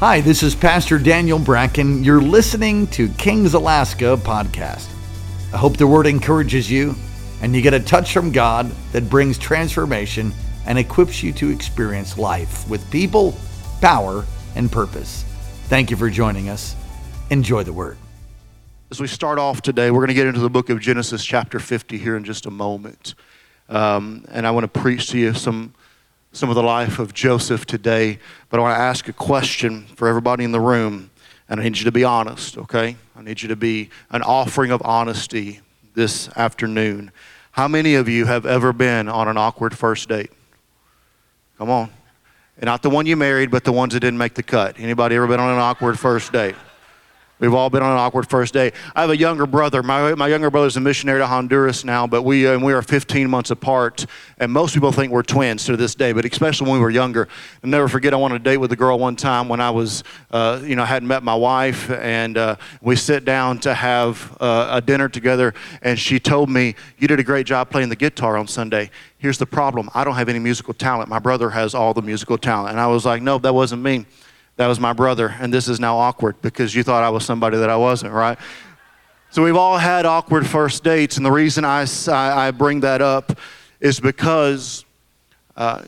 Hi, this is Pastor Daniel Bracken. You're listening to Kings Alaska podcast. I hope the word encourages you and you get a touch from God that brings transformation and equips you to experience life with people, power, and purpose. Thank you for joining us. Enjoy the word. As we start off today, we're going to get into the book of Genesis chapter 50 here in just a moment. And I want to preach to you some of the life of Joseph today, but I want to ask a question for everybody in the room, and I need you to be honest, okay? I need you to be an offering of honesty this afternoon. How many of you have ever been on an awkward first date? Come on. And not the one you married, but the ones that didn't make the cut. Anybody ever been on an awkward first date? We've all been on an awkward first date. I have a younger brother. My younger brother's a missionary to Honduras now, but we are 15 months apart, and most people think we're twins to this day, but especially when we were younger. I'll never forget, I went on a date with a girl one time when I was, hadn't met my wife, and we sit down to have a dinner together, and she told me, "You did a great job playing the guitar on Sunday. Here's the problem. I don't have any musical talent. My brother has all the musical talent." And I was like, "No, that wasn't me. That was my brother, and this is now awkward because you thought I was somebody that I wasn't," right? So we've all had awkward first dates, and the reason I bring that up is because what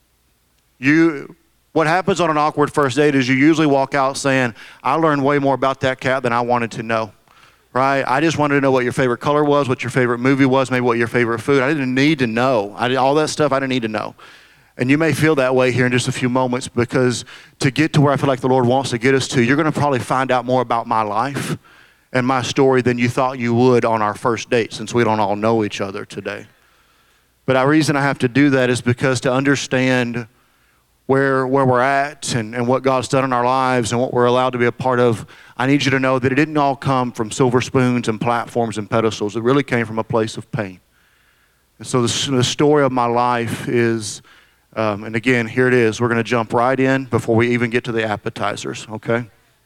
happens on an awkward first date is you usually walk out saying, "I learned way more about that cat than I wanted to know," right? I just wanted to know what your favorite color was, what your favorite movie was, maybe what your favorite food. I didn't need to know. All that stuff I didn't need to know. And you may feel that way here in just a few moments, because to get to where I feel like the Lord wants to get us to, you're going to probably find out more about my life and my story than you thought you would on our first date, since we don't all know each other today. But the reason I have to do that is because to understand where we're at and what God's done in our lives and what we're allowed to be a part of, I need you to know that it didn't all come from silver spoons and platforms and pedestals. It really came from a place of pain. And so the story of my life is... and again, here it is. We're going to jump right in before we even get to the appetizers, okay?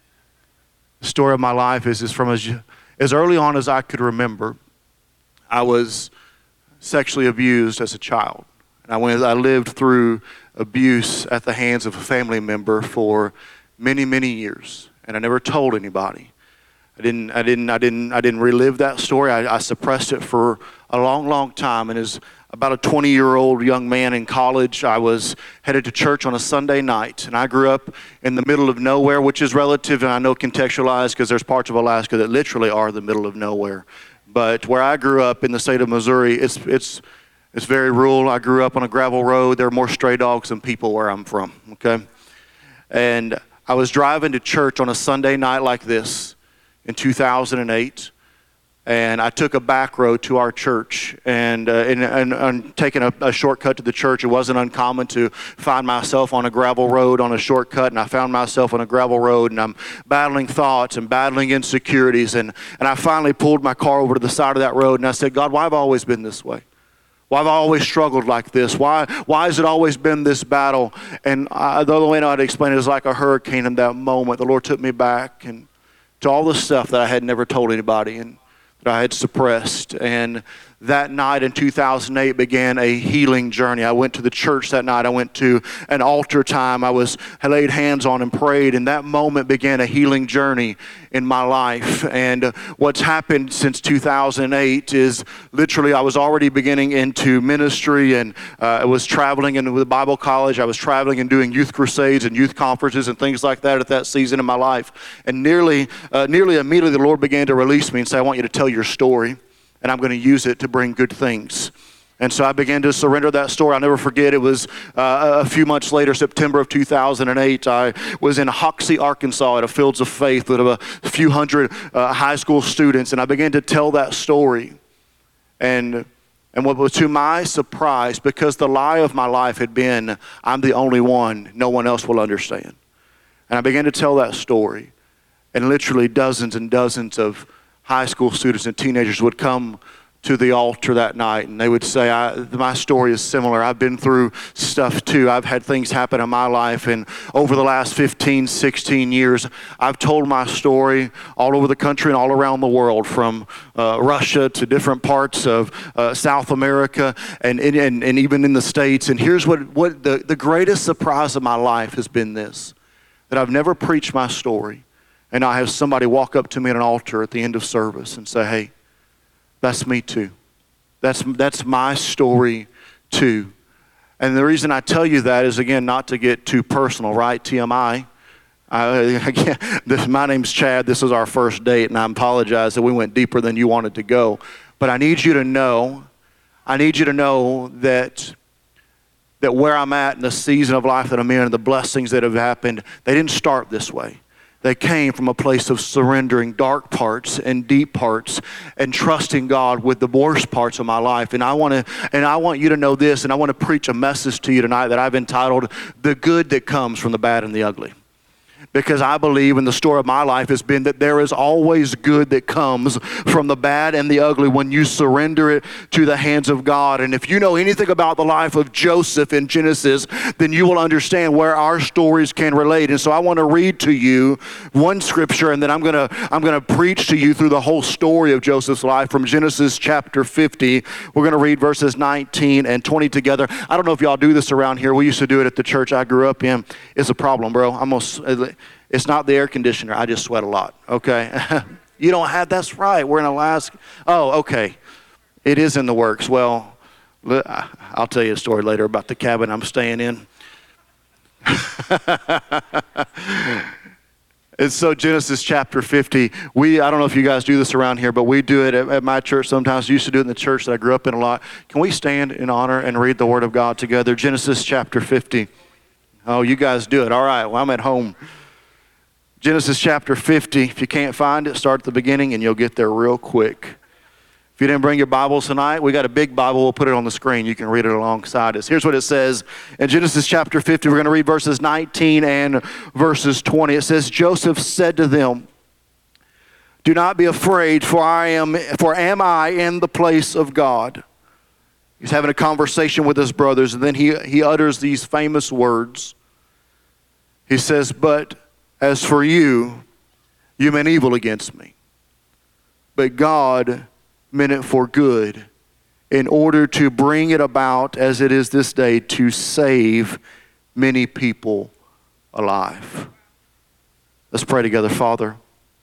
The story of my life is from as early on as I could remember. I was sexually abused as a child. And I lived through abuse at the hands of a family member for many, many years. And I never told anybody. I didn't relive that story. I suppressed it for a long, long time. And as about a 20-year-old young man in college, I was headed to church on a Sunday night. And I grew up in the middle of nowhere, which is relative, and I know contextualized, because there's parts of Alaska that literally are the middle of nowhere. But where I grew up in the state of Missouri, it's very rural. I grew up on a gravel road. There are more stray dogs than people where I'm from, okay? And I was driving to church on a Sunday night like this in 2008. And I took a back road to our church, and taking a shortcut to the church. It wasn't uncommon to find myself on a gravel road on a shortcut, and I found myself on a gravel road, and I'm battling thoughts and battling insecurities, and I finally pulled my car over to the side of that road, and I said, "God, why have I always been this way? Why have I always struggled like this? Why has it always been this battle?" And the only way I know how to explain it is like a hurricane in that moment. The Lord took me back and to all the stuff that I had never told anybody, and I had suppressed. And that night in 2008 began a healing journey. I went to the church that night. I went to an altar time. I laid hands on and prayed, and that moment began a healing journey in my life. And what's happened since 2008 is literally I was already beginning into ministry, and I was traveling into the Bible college. I was traveling and doing youth crusades and youth conferences and things like that at that season in my life. And nearly immediately the Lord began to release me and say, "I want you to tell your story, and I'm going to use it to bring good things." And so I began to surrender that story. I'll never forget, it was a few months later, September of 2008, I was in Hoxie, Arkansas at a Fields of Faith with a few hundred high school students, and I began to tell that story. And what was to my surprise, because the lie of my life had been, I'm the only one, no one else will understand. And I began to tell that story, and literally dozens and dozens of high school students and teenagers would come to the altar that night, and they would say, my story is similar. I've been through stuff too. I've had things happen in my life, and over the last 15, 16 years, I've told my story all over the country and all around the world, from Russia to different parts of South America and even in the States. And here's what the greatest surprise of my life has been this. that I've never preached my story and I have somebody walk up to me at an altar at the end of service and say, hey, that's me too. That's my story too. And the reason I tell you that is, again, not to get too personal, right? TMI. My name's Chad. This is our first date, and I apologize that we went deeper than you wanted to go. But I need you to know that where I'm at in the season of life that I'm in and the blessings that have happened, they didn't start this way. They came from a place of surrendering dark parts and deep parts and trusting God with the worst parts of my life. And I want you to know this, and I want to preach a message to you tonight that I've entitled, The Good That Comes from the Bad and the Ugly. Because I believe, and the story of my life has been, that there is always good that comes from the bad and the ugly when you surrender it to the hands of God. And if you know anything about the life of Joseph in Genesis, then you will understand where our stories can relate. And so I want to read to you one scripture, and then I'm going to preach to you through the whole story of Joseph's life from Genesis chapter 50. We're going to read verses 19 and 20 together. I don't know if y'all do this around here. We used to do it at the church I grew up in. It's a problem, bro. It's not the air conditioner. I just sweat a lot, okay? You don't have, that's right. We're in Alaska. Oh, okay. It is in the works. Well, I'll tell you a story later about the cabin I'm staying in. And so Genesis chapter 50, I don't know if you guys do this around here, but we do it at my church sometimes. We used to do it in the church that I grew up in a lot. Can we stand in honor and read the Word of God together? Genesis chapter 50. Oh, you guys do it. All right. Well, I'm at home. Genesis chapter 50. If you can't find it, start at the beginning and you'll get there real quick. If you didn't bring your Bibles tonight, we got a big Bible. We'll put it on the screen. You can read it alongside us. Here's what it says in Genesis chapter 50. We're going to read verses 19 and verses 20. It says, Joseph said to them, do not be afraid, for am I in the place of God? He's having a conversation with his brothers, and then he utters these famous words. He says, but as for you, you meant evil against me. But God meant it for good, in order to bring it about as it is this day, to save many people alive. Let's pray together. Father,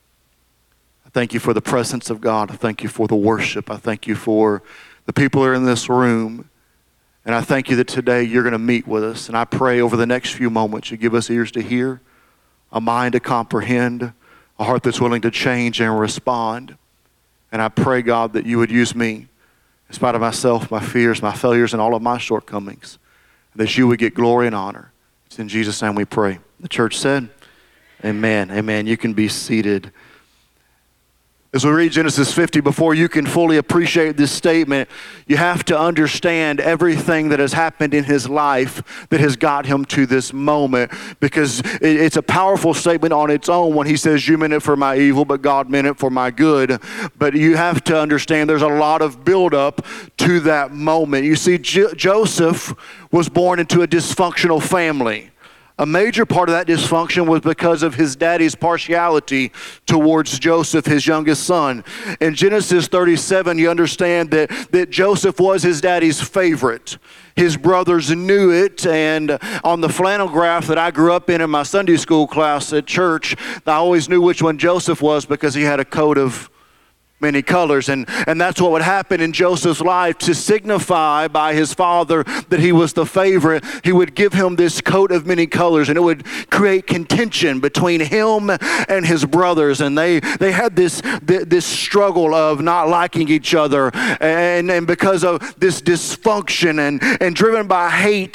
I thank you for the presence of God. I thank you for the worship. I thank you for the people who are in this room. And I thank you that today you're going to meet with us. And I pray over the next few moments you give us ears to hear, a mind to comprehend, a heart that's willing to change and respond. And I pray, God, that you would use me in spite of myself, my fears, my failures, and all of my shortcomings, that you would get glory and honor. It's in Jesus' name we pray. The church said, amen. Amen. You can be seated. As we read Genesis 50, before you can fully appreciate this statement, you have to understand everything that has happened in his life that has got him to this moment, because it's a powerful statement on its own when he says, you meant it for my evil, but God meant it for my good. But you have to understand there's a lot of buildup to that moment. You see, Joseph was born into a dysfunctional family. A major part of that dysfunction was because of his daddy's partiality towards Joseph, his youngest son. In Genesis 37, you understand that Joseph was his daddy's favorite. His brothers knew it, and on the flannel graph that I grew up in my Sunday school class at church, I always knew which one Joseph was because he had a coat of many colors, and that's what would happen in Joseph's life. To signify by his father that he was the favorite, he would give him this coat of many colors, and it would create contention between him and his brothers. And they had this struggle of not liking each other, and because of this dysfunction and driven by hate,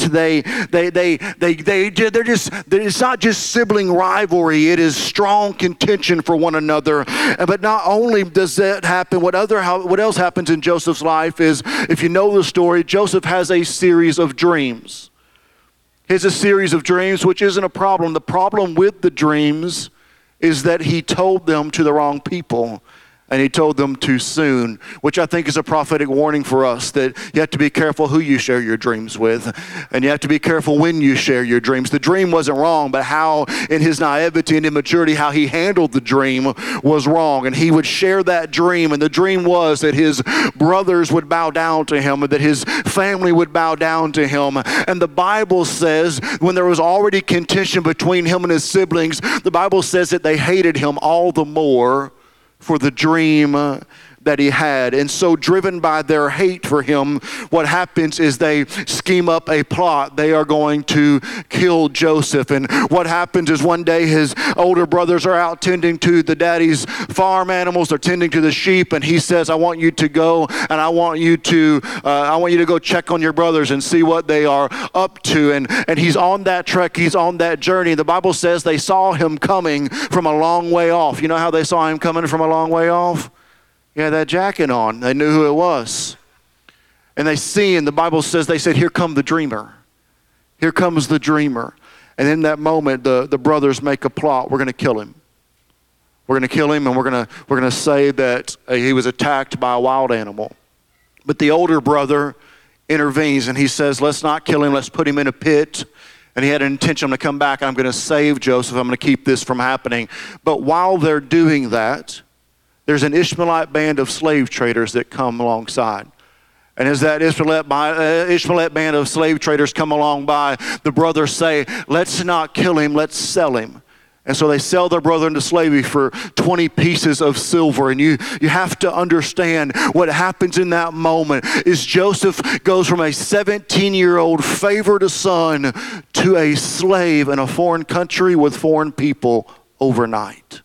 it's not just sibling rivalry, it is strong contention for one another. But not only does that happen, what else happens in Joseph's life is, if you know the story, Joseph has a series of dreams. He has a series of dreams, which isn't a problem. The problem with the dreams is that he told them to the wrong people. And he told them to soon, which I think is a prophetic warning for us, that you have to be careful who you share your dreams with. And you have to be careful when you share your dreams. The dream wasn't wrong, but how in his naivety and immaturity, how he handled the dream was wrong. And he would share that dream. And the dream was that his brothers would bow down to him, and that his family would bow down to him. And the Bible says when there was already contention between him and his siblings, the Bible says that they hated him all the more for the dream that he had. And so driven by their hate for him, what happens is they scheme up a plot. They are going to kill Joseph. And what happens is one day his older brothers are out tending to the daddy's farm animals. They're tending to the sheep, and he says, I want you to go and I want you to go check on your brothers and see what they are up to. And he's on that trek. He's on that journey. The Bible says they saw him coming from a long way off. You know how they saw him coming from a long way off? He had that jacket on. They knew who it was. And the Bible says, they said, here come the dreamer. Here comes the dreamer. And in that moment, the brothers make a plot. We're going to kill him. We're going to kill him, and we're going to say that he was attacked by a wild animal. But the older brother intervenes, and he says, let's not kill him. Let's put him in a pit. And he had an intention, I'm going to come back, and I'm going to save Joseph. I'm going to keep this from happening. But while they're doing that, there's an Ishmaelite band of slave traders that come alongside. And as that Ishmaelite band of slave traders come along by, the brothers say, let's not kill him, let's sell him. And so they sell their brother into slavery for 20 pieces of silver. And you have to understand what happens in that moment is Joseph goes from a 17-year-old favored son to a slave in a foreign country with foreign people overnight.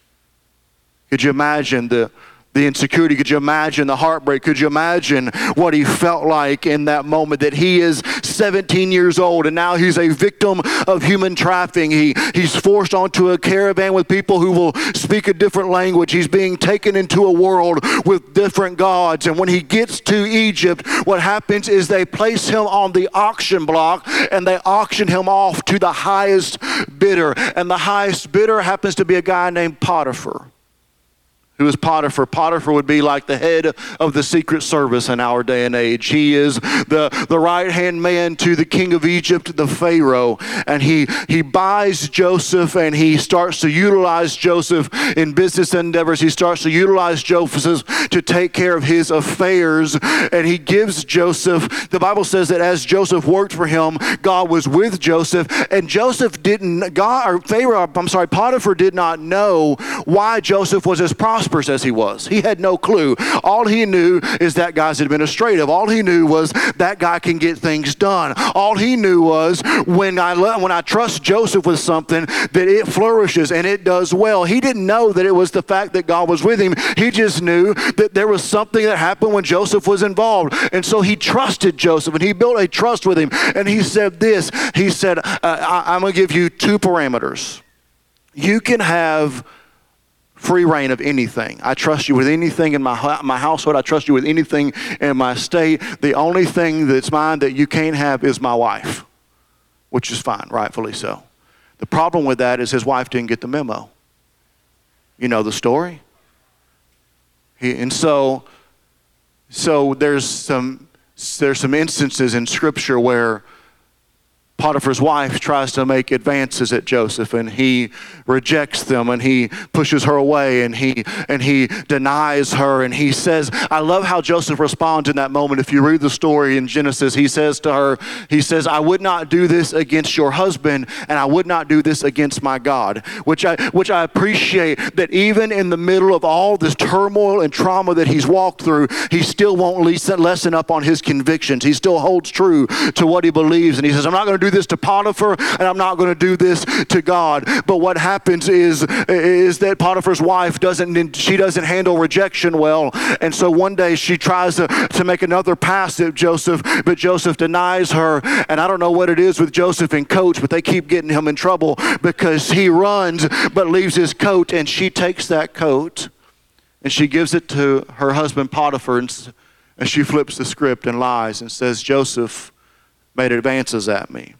Could you imagine the insecurity? Could you imagine the heartbreak? Could you imagine what he felt like in that moment, that he is 17 years old and now he's a victim of human trafficking. He's forced onto a caravan with people who will speak a different language. He's being taken into a world with different gods. And when he gets to Egypt, what happens is they place him on the auction block and they auction him off to the highest bidder. And the highest bidder happens to be a guy named Potiphar. Who is Potiphar? Potiphar would be like the head of the Secret Service in our day and age. He is the right-hand man to the king of Egypt, the Pharaoh. And he buys Joseph, and he starts to utilize Joseph in business endeavors. He starts to utilize Joseph to take care of his affairs. And he gives Joseph, the Bible says that as Joseph worked for him, God was with Joseph. And Potiphar did not know why Joseph was as prosperous as he was. He had no clue. All he knew is that guy's administrative. All he knew was that guy can get things done. All he knew was when I trust Joseph with something, that it flourishes and it does well. He didn't know that it was the fact that God was with him. He just knew that there was something that happened when Joseph was involved. And so he trusted Joseph, and he built a trust with him. And he said this. He said, I'm going to give you two parameters. You can have free reign of anything. I trust you with anything in my household. I trust you with anything in my state. The only thing that's mine that you can't have is my wife, which is fine, rightfully so. The problem with that is his wife didn't get the memo. You know the story? So there's some instances in Scripture where Potiphar's wife tries to make advances at Joseph, and he rejects them, and he pushes her away, and he denies her, and he says, I love how Joseph responds in that moment. If you read the story in Genesis, he says to her, I would not do this against your husband, and I would not do this against my God, which I appreciate, that even in the middle of all this turmoil and trauma that he's walked through, he still won't lessen up on his convictions. He still holds true to what he believes, and he says, I'm not going to do this to Potiphar, and I'm not going to do this to God. But what happens is that Potiphar's wife doesn't handle rejection well, and so one day she tries to make another pass at Joseph, but Joseph denies her. And I don't know what it is with Joseph and Coach, but they keep getting him in trouble because he runs but leaves his coat, and she takes that coat and she gives it to her husband Potiphar, and she flips the script and lies and says, Joseph made advances at me.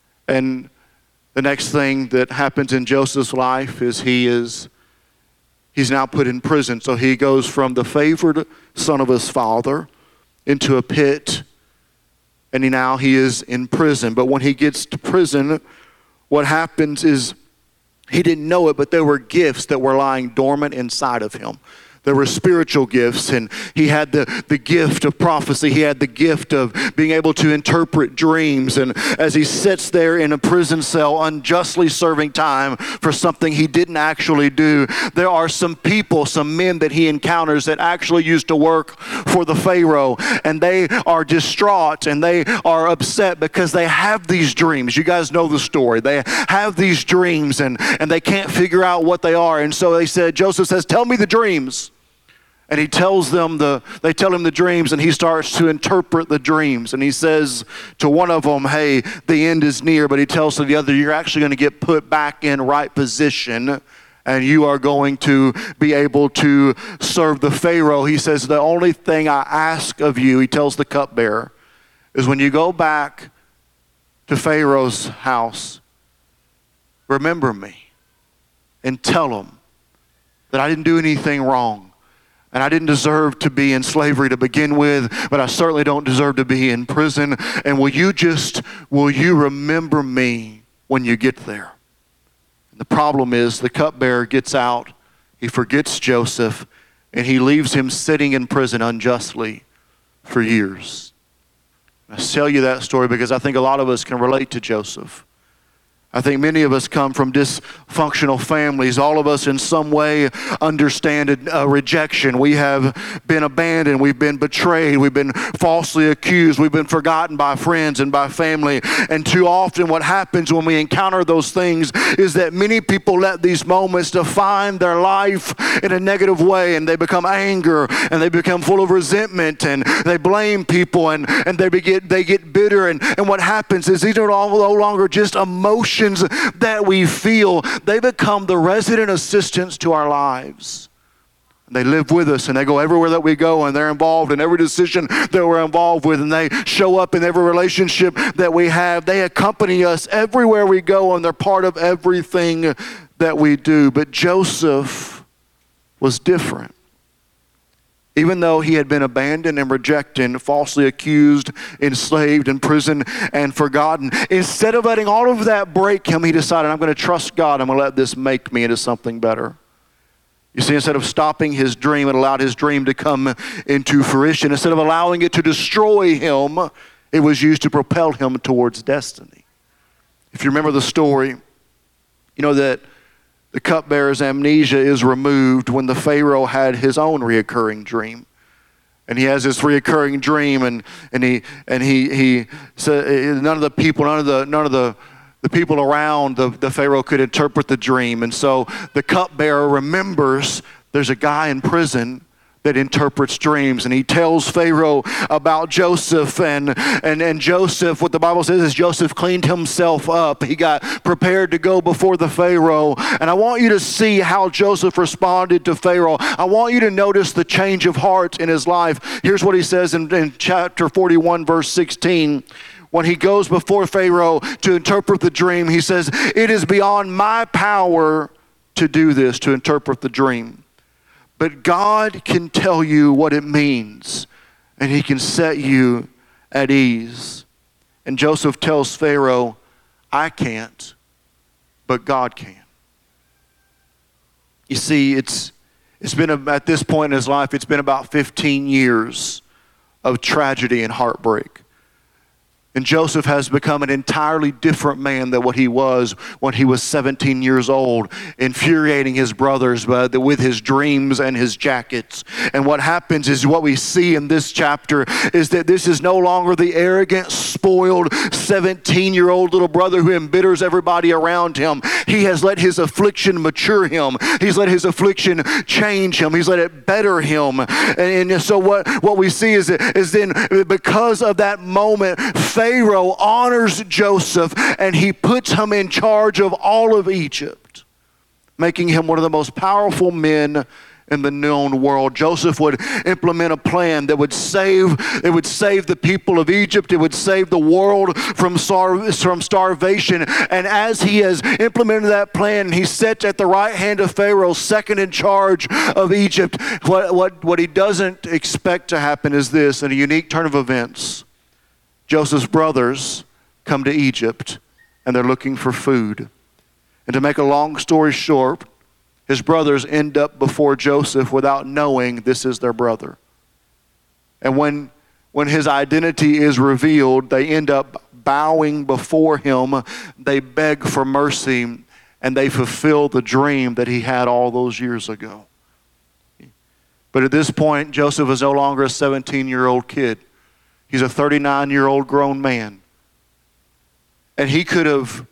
And the next thing that happens in Joseph's life is he he's now put in prison. So he goes from the favored son of his father into a pit, and he is in prison. But when he gets to prison, what happens is he didn't know it, but there were gifts that were lying dormant inside of him. There were spiritual gifts, and he had the gift of prophecy. He had the gift of being able to interpret dreams. And as he sits there in a prison cell unjustly serving time for something he didn't actually do, there are some people, some men that he encounters that actually used to work for the Pharaoh, and they are distraught and they are upset because they have these dreams. You guys know the story. They have these dreams and they can't figure out what they are. And so Joseph says, "Tell me the dreams." And he tells them they tell him the dreams, and he starts to interpret the dreams. And he says to one of them, "Hey, the end is near." But he tells to the other, "You're actually going to get put back in right position, and you are going to be able to serve the Pharaoh." He says, "The only thing I ask of you," he tells the cupbearer, "is when you go back to Pharaoh's house, remember me and tell him that I didn't do anything wrong. And I didn't deserve to be in slavery to begin with, but I certainly don't deserve to be in prison. And will you remember me when you get there?" And the problem is the cupbearer gets out, he forgets Joseph, and he leaves him sitting in prison unjustly for years. I tell you that story because I think a lot of us can relate to Joseph. I think many of us come from dysfunctional families. All of us in some way understand rejection. We have been abandoned. We've been betrayed. We've been falsely accused. We've been forgotten by friends and by family. And too often what happens when we encounter those things is that many people let these moments define their life in a negative way, and they become anger, and they become full of resentment, and they blame people, and they get bitter. And what happens is these are no longer just emotions that we feel. They become the resident assistants to our lives. They live with us, and they go everywhere that we go, and they're involved in every decision that we're involved with, and they show up in every relationship that we have. They accompany us everywhere we go, and they're part of everything that we do. But Joseph was different. Even though he had been abandoned and rejected, falsely accused, enslaved, imprisoned, and forgotten, instead of letting all of that break him, he decided, "I'm going to trust God. I'm going to let this make me into something better." You see, instead of stopping his dream, it allowed his dream to come into fruition. Instead of allowing it to destroy him, it was used to propel him towards destiny. If you remember the story, you know that the cupbearer's amnesia is removed when the Pharaoh had his own reoccurring dream. And he has this reoccurring dream, and he said none of the people around the Pharaoh could interpret the dream. And so the cupbearer remembers there's a guy in prison that interprets dreams, and he tells Pharaoh about Joseph, and Joseph, what the Bible says is Joseph cleaned himself up. He got prepared to go before the Pharaoh, and I want you to see how Joseph responded to Pharaoh. I want you to notice the change of heart in his life. Here's what he says in chapter 41, verse 16. When he goes before Pharaoh to interpret the dream, he says, "It is beyond my power to do this, to interpret the dream. But God can tell you what it means, and he can set you at ease." And Joseph tells Pharaoh, "I can't, but God can." You see, it's been, at this point in his life, it's been about 15 years of tragedy and heartbreak. And Joseph has become an entirely different man than what he was when he was 17 years old, infuriating his brothers with his dreams and his jackets. And what happens is, what we see in this chapter is that this is no longer the arrogant, spoiled 17-year-old little brother who embitters everybody around him. He has let his affliction mature him. He's let his affliction change him. He's let it better him. And so what we see is then, because of that moment, Pharaoh honors Joseph, and he puts him in charge of all of Egypt, making him one of the most powerful men in the known world. Joseph would implement a plan that would save the people of Egypt. It would save the world from starvation. And as he has implemented that plan, he sits at the right hand of Pharaoh, second in charge of Egypt. What he doesn't expect to happen is this: in a unique turn of events, Joseph's brothers come to Egypt and they're looking for food. And to make a long story short, his brothers end up before Joseph without knowing this is their brother. And when his identity is revealed, they end up bowing before him. They beg for mercy, and they fulfill the dream that he had all those years ago. But at this point, Joseph is no longer a 17-year-old kid. He's a 39-year-old grown man. And he could have,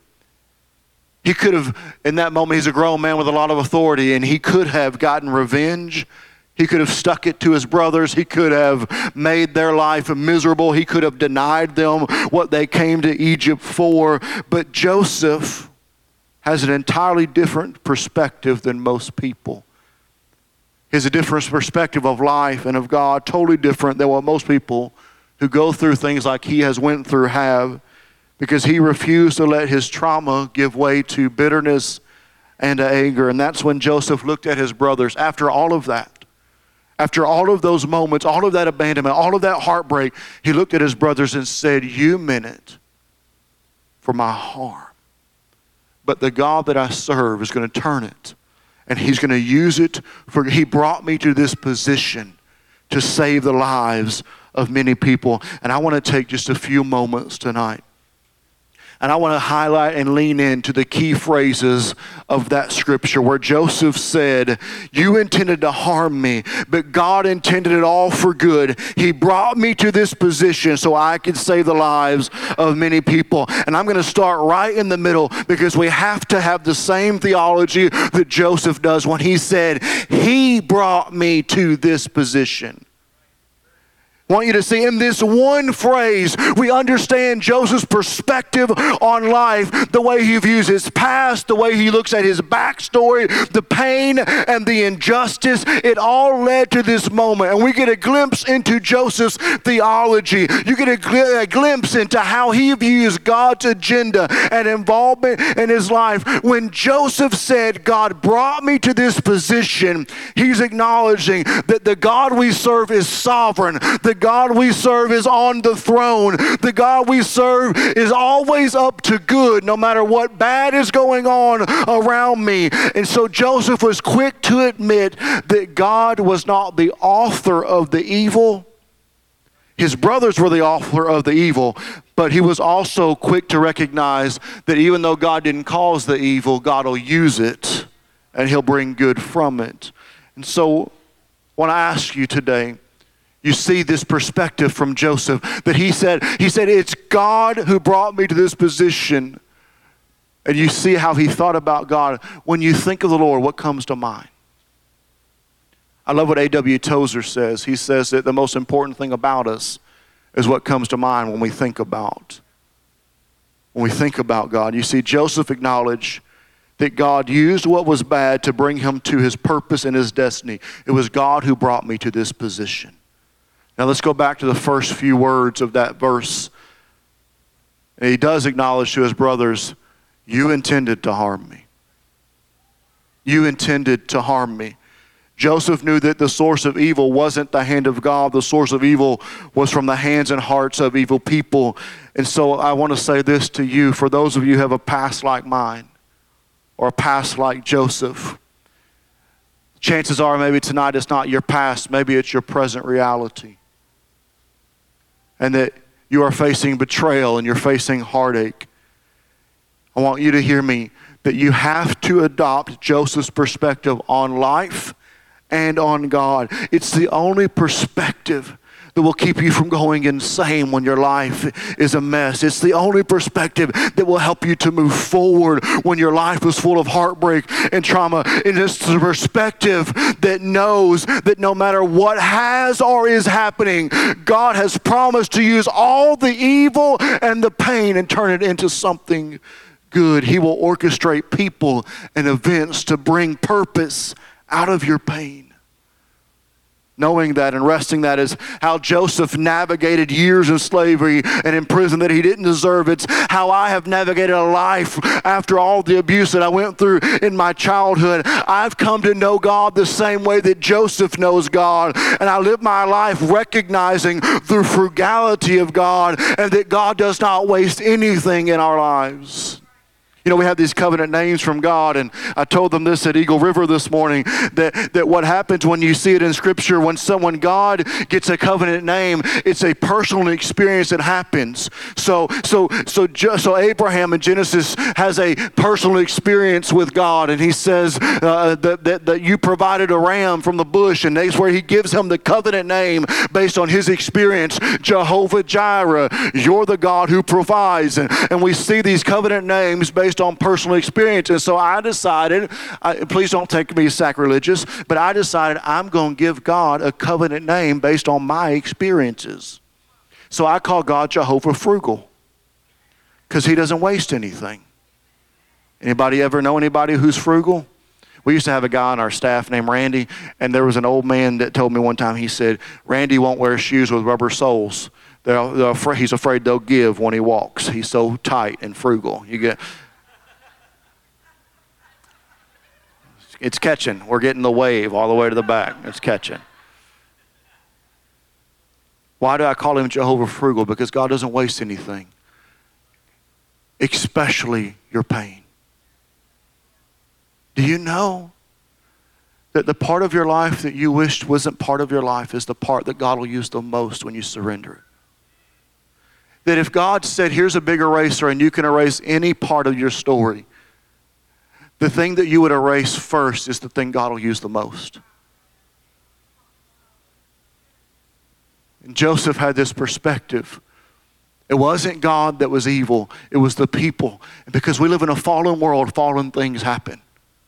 in that moment, he's a grown man with a lot of authority, and he could have gotten revenge. He could have stuck it to his brothers. He could have made their life miserable. He could have denied them what they came to Egypt for. But Joseph has an entirely different perspective than most people. He has a different perspective of life and of God, totally different than what most people who go through things like he has went through have, because he refused to let his trauma give way to bitterness and to anger. And that's when Joseph looked at his brothers after all of that. After all of those moments, all of that abandonment, all of that heartbreak, he looked at his brothers and said, "You meant it for my harm. But the God that I serve is going to turn it. And he's going to use it for, he brought me to this position to save the lives of many people." And I want to take just a few moments tonight, and I want to highlight and lean into the key phrases of that scripture where Joseph said, "You intended to harm me, but God intended it all for good. He brought me to this position so I could save the lives of many people." And I'm going to start right in the middle, because we have to have the same theology that Joseph does when he said, "He brought me to this position." I want you to see in this one phrase, we understand Joseph's perspective on life, the way he views his past, the way he looks at his backstory, the pain and the injustice. It all led to this moment. And we get a glimpse into Joseph's theology. You get a glimpse into how he views God's agenda and involvement in his life. When Joseph said, "God brought me to this position," he's acknowledging that the God we serve is sovereign. The God we serve is on the throne. The God we serve is always up to good, no matter what bad is going on around me. And so Joseph was quick to admit that God was not the author of the evil. His brothers were the author of the evil, but he was also quick to recognize that even though God didn't cause the evil, God will use it and he'll bring good from it. And so I want to ask you today, you see this perspective from Joseph, that he said, "It's God who brought me to this position." And you see how he thought about God. When you think of the Lord, what comes to mind? I love what A.W. Tozer says. He says that the most important thing about us is what comes to mind when we think about God. You see, Joseph acknowledged that God used what was bad to bring him to his purpose and his destiny. It was God who brought me to this position. Now let's go back to the first few words of that verse. And he does acknowledge to his brothers, "You intended to harm me. You intended to harm me." Joseph knew that the source of evil wasn't the hand of God. The source of evil was from the hands and hearts of evil people. And so I want to say this to you, for those of you who have a past like mine, or a past like Joseph, chances are maybe tonight it's not your past, maybe it's your present reality. And that you are facing betrayal and you're facing heartache. I want you to hear me, that you have to adopt Joseph's perspective on life and on God. It's the only perspective that will keep you from going insane when your life is a mess. It's the only perspective that will help you to move forward when your life is full of heartbreak and trauma. And it's the perspective that knows that no matter what has or is happening, God has promised to use all the evil and the pain and turn it into something good. He will orchestrate people and events to bring purpose out of your pain. Knowing that and resting that is how Joseph navigated years of slavery and in prison that he didn't deserve. It's how I have navigated a life after all the abuse that I went through in my childhood. I've come to know God the same way that Joseph knows God. And I live my life recognizing the frugality of God and that God does not waste anything in our lives. You know, we have these covenant names from God, and I told them this at Eagle River this morning, that what happens when you see it in Scripture, when God gets a covenant name, it's a personal experience that happens. So Abraham in Genesis has a personal experience with God, and he says that you provided a ram from the bush, and that's where he gives him the covenant name based on his experience, Jehovah Jireh, you're the God who provides. And we see these covenant names based on personal experience. And so I decided, please don't take me sacrilegious, but I decided I'm going to give God a covenant name based on my experiences. So I call God Jehovah Frugal because he doesn't waste anything. Anybody ever know anybody who's frugal? We used to have a guy on our staff named Randy, and there was an old man that told me one time, he said, Randy won't wear shoes with rubber soles. He's afraid they'll give when he walks. He's so tight and frugal. It's catching. We're getting the wave all the way to the back. It's catching. Why do I call him Jehovah Frugal? Because God doesn't waste anything, especially your pain. Do you know that the part of your life that you wished wasn't part of your life is the part that God will use the most when you surrender it? That if God said, here's a big eraser and you can erase any part of your story, the thing that you would erase first is the thing God will use the most. And Joseph had this perspective. It wasn't God that was evil. It was the people. And because we live in a fallen world, fallen things happen.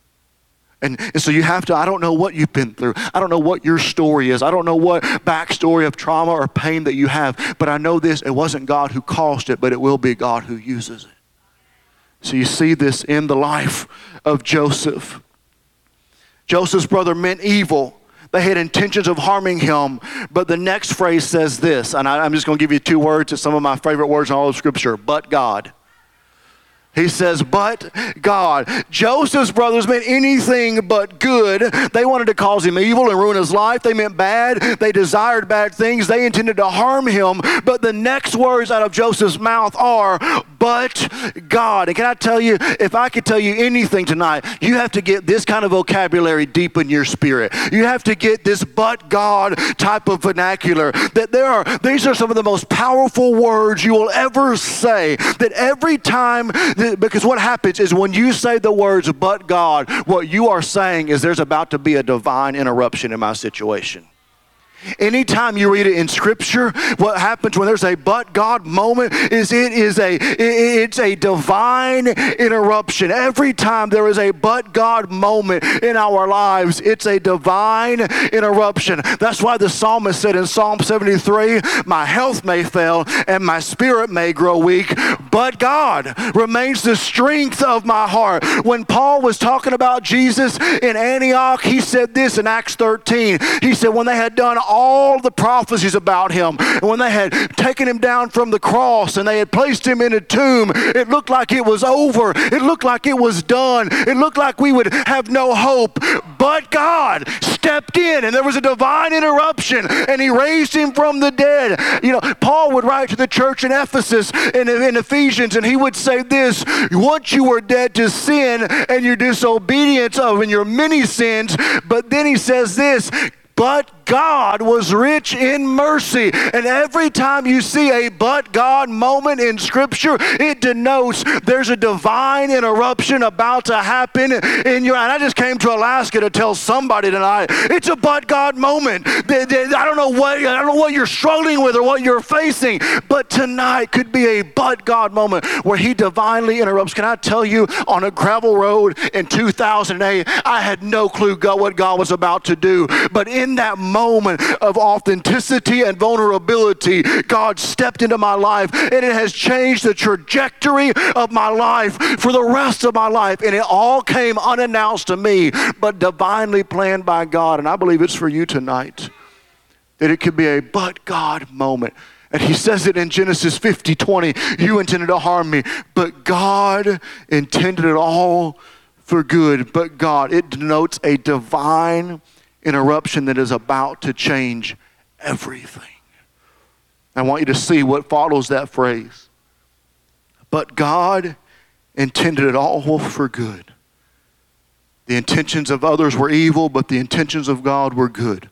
And so you have to, I don't know what you've been through. I don't know what your story is. I don't know what backstory of trauma or pain that you have. But I know this, it wasn't God who caused it, but it will be God who uses it. So you see this in the life of Joseph. Joseph's brother meant evil. They had intentions of harming him. But the next phrase says this, and I'm just going to give you two words. It's some of my favorite words in all of Scripture. But God. He says, but God. Joseph's brothers meant anything but good. They wanted to cause him evil and ruin his life. They meant bad. They desired bad things. They intended to harm him. But the next words out of Joseph's mouth are, but God. And can I tell you, if I could tell you anything tonight, you have to get this kind of vocabulary deep in your spirit. You have to get this but God type of vernacular. That these are some of the most powerful words you will ever say. That every time, because what happens is when you say the words but God, what you are saying is there's about to be a divine interruption in my situation. Anytime you read it in Scripture, what happens when there's a but God moment is it's a divine interruption. Every time there is a but God moment in our lives, it's a divine interruption. That's why the psalmist said in Psalm 73, my health may fail and my spirit may grow weak, but God remains the strength of my heart. When Paul was talking about Jesus in Antioch, he said this in Acts 13. He said when they had done all the prophecies about him, and when they had taken him down from the cross and they had placed him in a tomb, it looked like it was over. It looked like it was done. It looked like we would have no hope. But God stepped in and there was a divine interruption and he raised him from the dead. You know, Paul would write to the church in Ephesus in Ephesians, and he would say this, once you were dead to sin and your disobedience and your many sins, but then he says this, but God was rich in mercy. And every time you see a but God moment in Scripture, it denotes there's a divine interruption about to happen in your, and I just came to Alaska to tell somebody tonight, it's a but God moment. I don't know what you're struggling with or what you're facing, but tonight could be a but God moment where he divinely interrupts. Can I tell you, on a gravel road in 2008, I had no clue what God was about to do, but in that moment of authenticity and vulnerability, God stepped into my life, and it has changed the trajectory of my life for the rest of my life. And it all came unannounced to me, but divinely planned by God. And I believe it's for you tonight. that it could be a but God moment. And he says it in Genesis 50:20, you intended to harm me, but God intended it all for good. But God, it denotes a divine interruption that is about to change everything. I want you to see what follows that phrase. But God intended it all for good. The intentions of others were evil, but the intentions of God were good.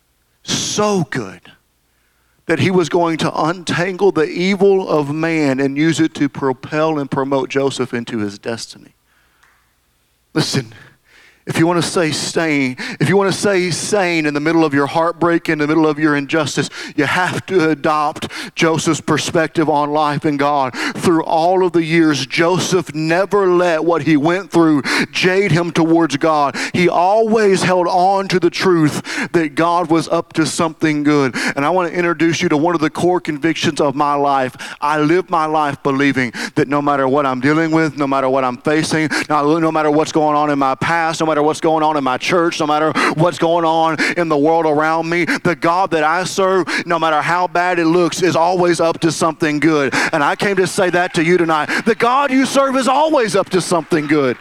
So good that he was going to untangle the evil of man and use it to propel and promote Joseph into his destiny. Listen, if you want to say sane, in the middle of your heartbreak, in the middle of your injustice, you have to adopt Joseph's perspective on life and God. Through all of the years, Joseph never let what he went through jade him towards God. He always held on to the truth that God was up to something good. And I want to introduce you to one of the core convictions of my life. I live my life believing that no matter what I'm dealing with, no matter what I'm facing, no matter what's going on in my past, no matter what's going on in my church, no matter what's going on in the world around me, the God that I serve, no matter how bad it looks, is always up to something good. And I came to say that to you tonight. The God you serve is always up to something good.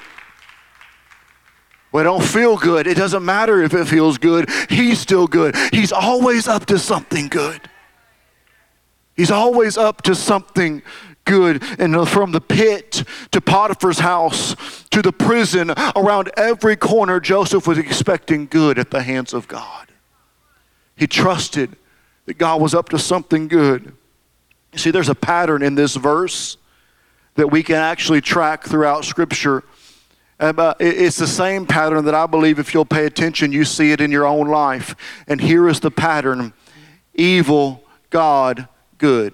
Well, it don't feel good. It doesn't matter if it feels good. He's still good. He's always up to something good. He's always up to something good. And from the pit to Potiphar's house to the prison, around every corner, Joseph was expecting good at the hands of God. He trusted that God was up to something good. You see, there's a pattern in this verse that we can actually track throughout Scripture. It's the same pattern that I believe, if you'll pay attention, you see it in your own life. And here is the pattern: evil, God, good.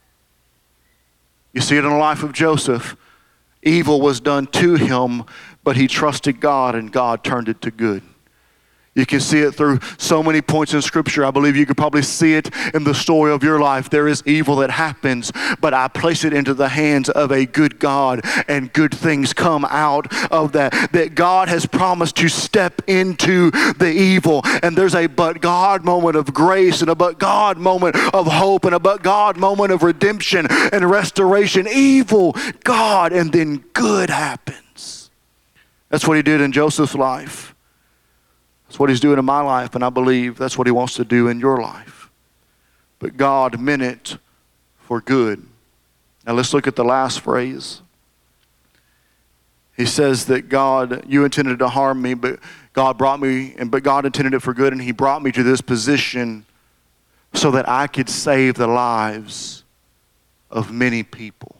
You see it in the life of Joseph. Evil was done to him, but he trusted God, and God turned it to good. You can see it through so many points in Scripture. I believe you could probably see it in the story of your life. There is evil that happens, but I place it into the hands of a good God, and good things come out of that. That God has promised to step into the evil, and there's a but God moment of grace, and a but God moment of hope, and a but God moment of redemption and restoration. Evil, God, and then good happens. That's what he did in Joseph's life. That's what he's doing in my life, and I believe that's what he wants to do in your life. But God meant it for good. Now let's look at the last phrase. He says that God, you intended to harm me, but God intended it for good, and he brought me to this position so that I could save the lives of many people.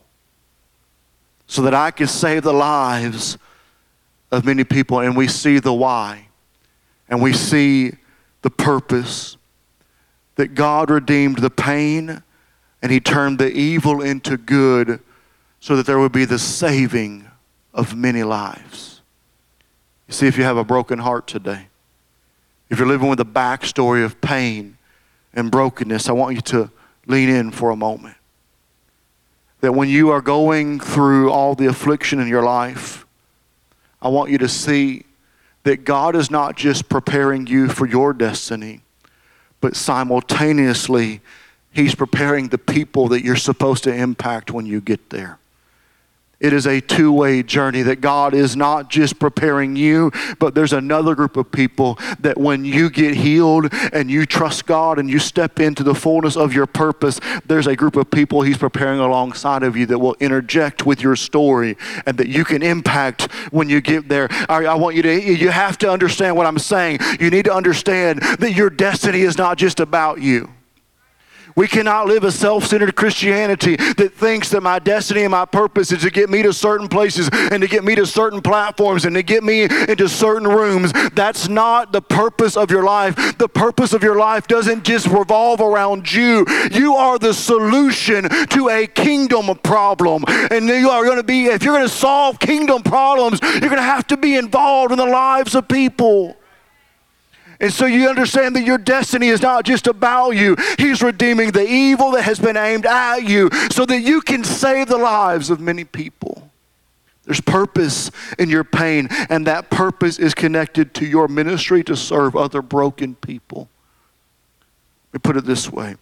So that I could save the lives of many people. And we see the why. And we see the purpose, that God redeemed the pain and he turned the evil into good so that there would be the saving of many lives. You see, if you have a broken heart today, if you're living with a backstory of pain and brokenness, I want you to lean in for a moment. That when you are going through all the affliction in your life, I want you to see that God is not just preparing you for your destiny, but simultaneously, he's preparing the people that you're supposed to impact when you get there. It is a two-way journey, that God is not just preparing you, but there's another group of people that when you get healed and you trust God and you step into the fullness of your purpose, there's a group of people he's preparing alongside of you that will interject with your story and that you can impact when you get there. I want you have to understand what I'm saying. You need to understand that your destiny is not just about you. We cannot live a self-centered Christianity that thinks that my destiny and my purpose is to get me to certain places and to get me to certain platforms and to get me into certain rooms. That's not the purpose of your life. The purpose of your life doesn't just revolve around you. You are the solution to a kingdom problem. And you are going to be, if you're going to solve kingdom problems, you're going to have to be involved in the lives of people. And so you understand that your destiny is not just about you. He's redeeming the evil that has been aimed at you so that you can save the lives of many people. There's purpose in your pain, and that purpose is connected to your ministry to serve other broken people. Let me put it this way.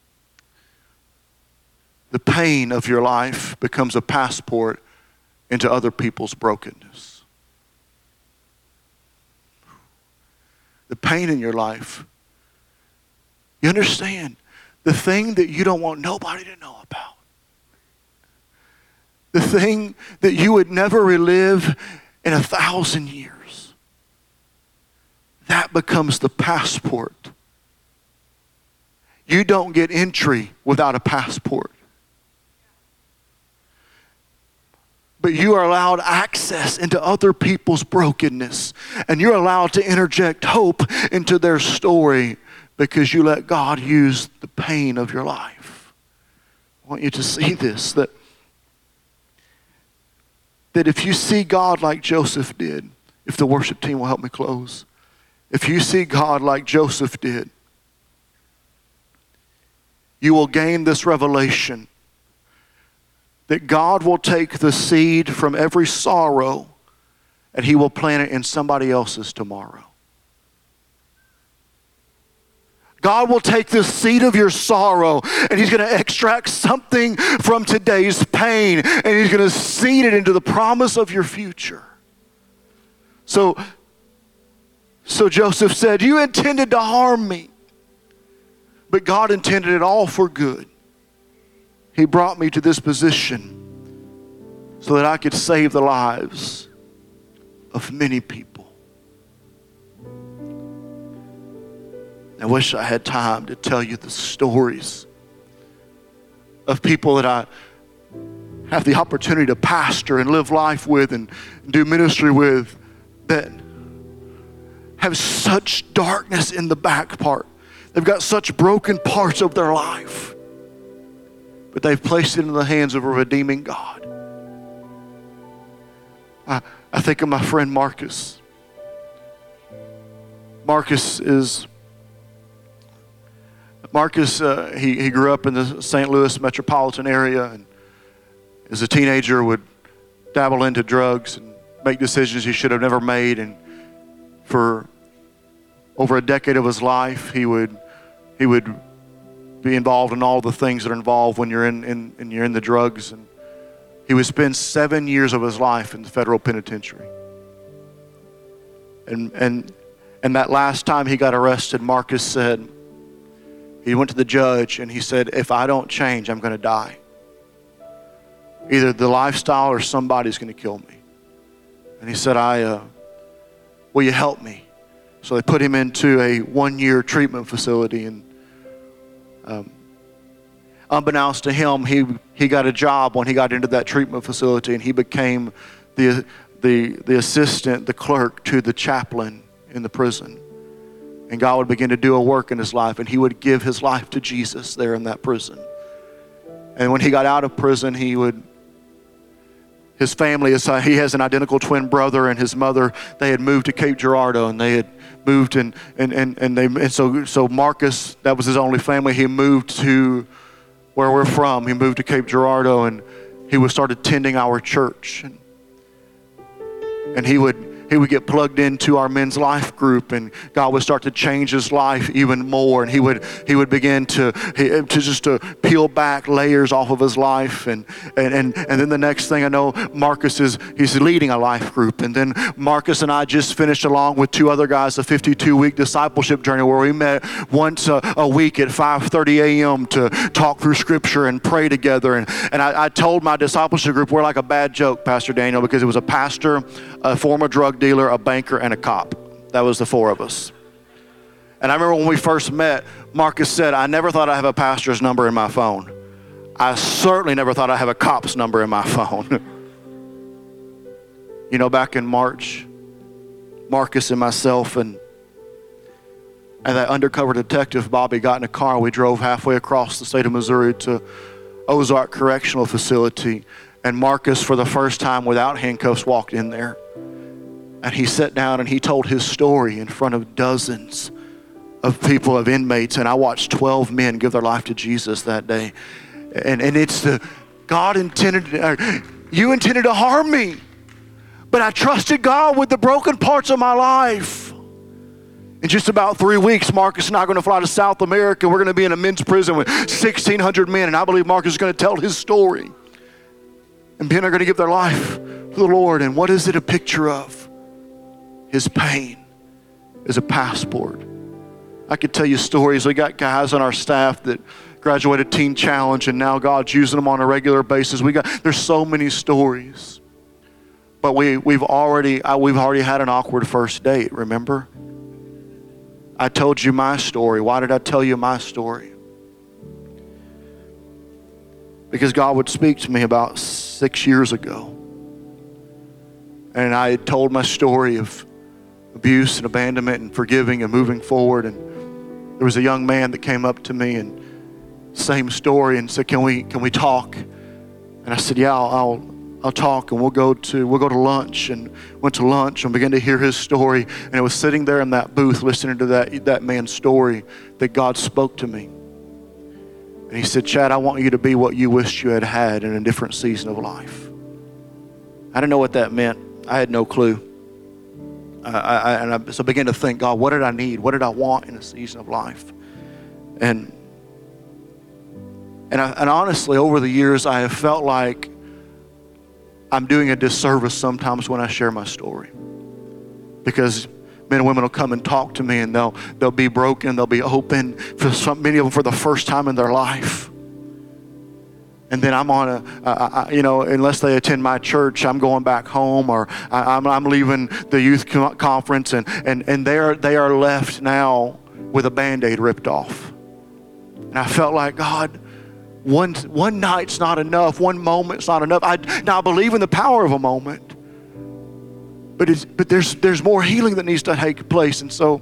The pain of your life becomes a passport into other people's brokenness. The pain in your life. You understand? The thing that you don't want nobody to know about. The thing that you would never relive in 1,000 years. That becomes the passport. You don't get entry without a passport. But you are allowed access into other people's brokenness. And you're allowed to interject hope into their story because you let God use the pain of your life. I want you to see this, that if you see God like Joseph did, if the worship team will help me close, if you see God like Joseph did, you will gain this revelation that God will take the seed from every sorrow and He will plant it in somebody else's tomorrow. God will take the seed of your sorrow and He's going to extract something from today's pain and He's going to seed it into the promise of your future. So Joseph said, you intended to harm me, but God intended it all for good. He brought me to this position so that I could save the lives of many people. I wish I had time to tell you the stories of people that I have the opportunity to pastor and live life with and do ministry with that have such darkness in the back part. They've got such broken parts of their life, but they've placed it in the hands of a redeeming God. I think of my friend Marcus. Marcus, he grew up in the St. Louis metropolitan area, and as a teenager would dabble into drugs and make decisions he should have never made. And for over a decade of his life, he would be involved in all the things that are involved when you're in the drugs. And he would spend 7 years of his life in the federal penitentiary. And that last time he got arrested, Marcus said, he went to the judge and he said, if I don't change, I'm going to die. Either the lifestyle or somebody's going to kill me. And he said, will you help me? So they put him into a 1-year treatment facility, and unbeknownst to him, he got a job when he got into that treatment facility, and he became the assistant, the clerk to the chaplain in the prison. And God would begin to do a work in his life, and he would give his life to Jesus there in that prison. And when he got out of prison, his family, he has an identical twin brother, and his mother, they had moved to Cape Girardeau, and they had moved so Marcus, that was his only family. He moved to where we're from. He moved to Cape Girardeau, and he started tending our church, and he would get plugged into our men's life group, and God would start to change his life even more. And he would begin to peel back layers off of his life. And then the next thing I know, Marcus he's leading a life group. And then Marcus and I just finished, along with 2 other guys, a 52-week discipleship journey where we met once a week at 5:30 a.m. to talk through scripture and pray together. And I told my discipleship group, we're like a bad joke, Pastor Daniel, because it was a pastor, a former drug dealer, a banker, and a cop. That was the 4 of us. And I remember when we first met, Marcus said, I never thought I'd have a pastor's number in my phone. I certainly never thought I'd have a cop's number in my phone. You know, back in March, Marcus and myself and that undercover detective, Bobby, got in a car. We drove halfway across the state of Missouri to Ozark Correctional Facility. And Marcus, for the first time without handcuffs, walked in there. And he sat down and he told his story in front of dozens of people, of inmates. And I watched 12 men give their life to Jesus that day. And it's God intended, you intended to harm me. But I trusted God with the broken parts of my life. In just about 3 weeks, Marcus and I are going to fly to South America. We're going to be in a men's prison with 1,600 men, and I believe Marcus is going to tell his story. And men are going to give their life to the Lord. And what is it a picture of? His pain is a passport. I could tell you stories. We got guys on our staff that graduated Teen Challenge, and now God's using them on a regular basis. There's so many stories. But we've already had an awkward first date, remember? I told you my story. Why did I tell you my story? Because God would speak to me about 6 years ago. And I had told my story of abuse and abandonment and forgiving and moving forward. And there was a young man that came up to me and same story and said, can we talk? And I said, yeah, I'll talk, and we'll go to lunch. And went to lunch and began to hear his story. And it was sitting there in that booth listening to that man's story that God spoke to me. And he said, Chad, I want you to be what you wished you had in a different season of life. I didn't know what that meant. I had no clue. So I began to think, God, what did I need? What did I want in a season of life? And honestly, over the years, I have felt like I'm doing a disservice sometimes when I share my story. Because men and women will come and talk to me, and they'll be broken, they'll be open, many of them for the first time in their life. And then I'm on unless they attend my church, I'm going back home, or I'm leaving the youth conference, and they are left now with a Band-Aid ripped off. And I felt like, God, one night's not enough, one moment's not enough. I believe in the power of a moment, but there's more healing that needs to take place. And so,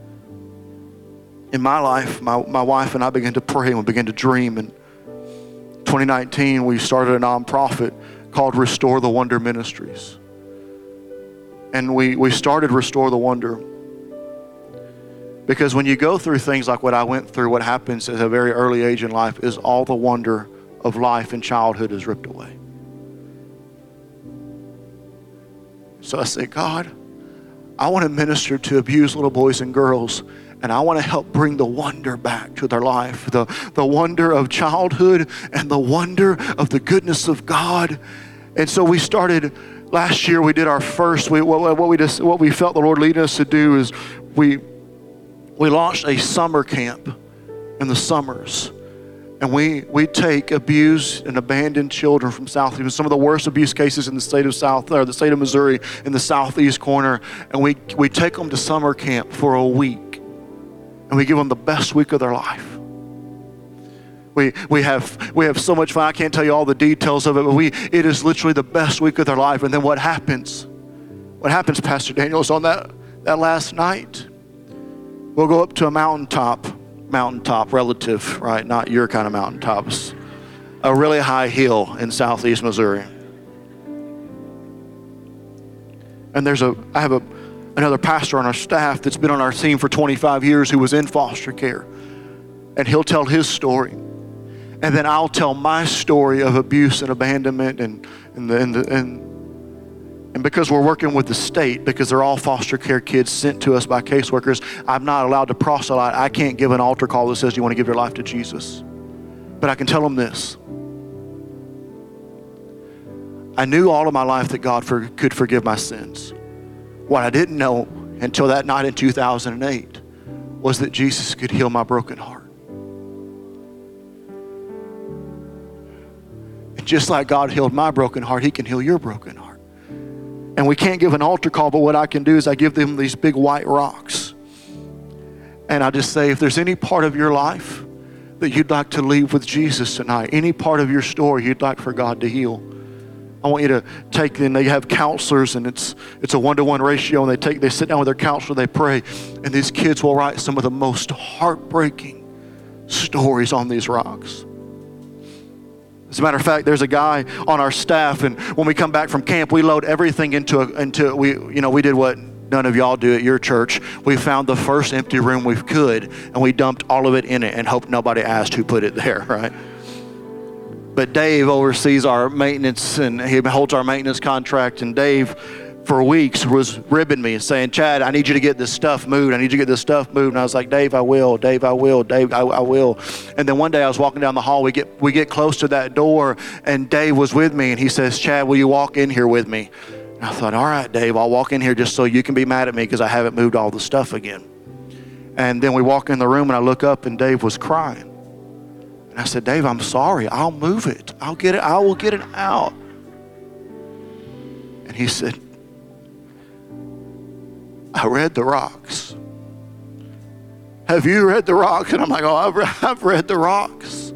in my life, my wife and I began to pray, and we began to dream. And 2019, we started a nonprofit called Restore the Wonder Ministries. And we started Restore the Wonder because when you go through things like what I went through, what happens at a very early age in life is all the wonder of life and childhood is ripped away. So I said, God, I want to minister to abused little boys and girls, and I want to help bring the wonder back to their life, the wonder of childhood and the wonder of the goodness of God. And so we started last year. We did our first. What we felt the Lord leading us to do is we launched a summer camp in the summers, and we take abused and abandoned children from Southeast, some of the worst abuse cases in the state of Missouri, in the southeast corner, and we take them to summer camp for a week, and we give them the best week of their life. We have so much fun. I can't tell you all the details of it, but it is literally the best week of their life. And then what happens, Pastor Daniel, is on that last night, we'll go up to a mountaintop relative, right? Not your kind of mountaintops. A really high hill in southeast Missouri. And I have another pastor on our staff that's been on our team for 25 years who was in foster care. And he'll tell his story. And then I'll tell my story of abuse and abandonment and because we're working with the state, because they're all foster care kids sent to us by caseworkers, I'm not allowed to proselyte. I can't give an altar call that says you want to give your life to Jesus. But I can tell them this. I knew all of my life that God could forgive my sins. What I didn't know until that night in 2008 was that Jesus could heal my broken heart. And just like God healed my broken heart, He can heal your broken heart. And we can't give an altar call, but what I can do is I give them these big white rocks. And I just say, if there's any part of your life that you'd like to leave with Jesus tonight, any part of your story you'd like for God to heal, I want you to take, and they have counselors, and it's a 1-to-1 ratio, and they sit down with their counselor, they pray, and these kids will write some of the most heartbreaking stories on these rocks. As a matter of fact, there's a guy on our staff, and when we come back from camp, we load everything we did what none of y'all do at your church. We found the first empty room we could, and we dumped all of it in it and hoped nobody asked who put it there, right? But Dave oversees our maintenance, and he holds our maintenance contract, and Dave, for weeks was ribbing me and saying, Chad, I need you to get this stuff moved. I need you to get this stuff moved. And I was like, Dave, I will. Dave, I will. Dave, I will. And then one day I was walking down the hall. We get close to that door, and Dave was with me, and he says, Chad, will you walk in here with me? And I thought, all right, Dave, I'll walk in here just so you can be mad at me because I haven't moved all the stuff again. And then we walk in the room, and I look up, and Dave was crying. And I said, Dave, I'm sorry. I'll move it. I will get it out. And he said, I read the rocks. Have you read the rocks? And I'm like, oh, I've read the rocks.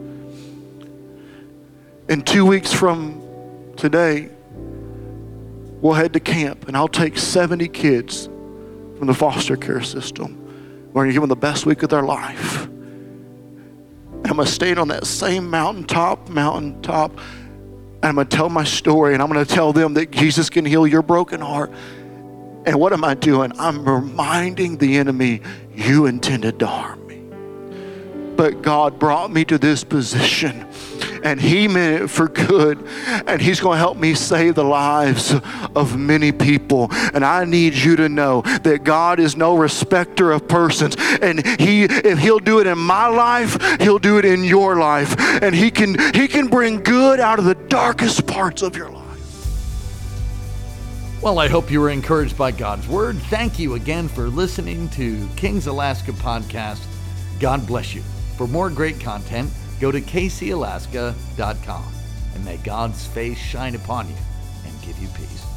In 2 weeks from today, we'll head to camp, and I'll take 70 kids from the foster care system. We're going to give them the best week of their life. And I'm going to stand on that same mountaintop, and I'm going to tell my story, and I'm going to tell them that Jesus can heal your broken heart. And what am I doing? I'm reminding the enemy, you intended to harm me. But God brought me to this position, and he meant it for good, and he's going to help me save the lives of many people. And I need you to know that God is no respecter of persons, and if he'll do it in my life, he'll do it in your life, and he can bring good out of the darkest parts of your life. Well, I hope you were encouraged by God's word. Thank you again for listening to Kings Alaska Podcast. God bless you. For more great content, go to kcalaska.com, and may God's face shine upon you and give you peace.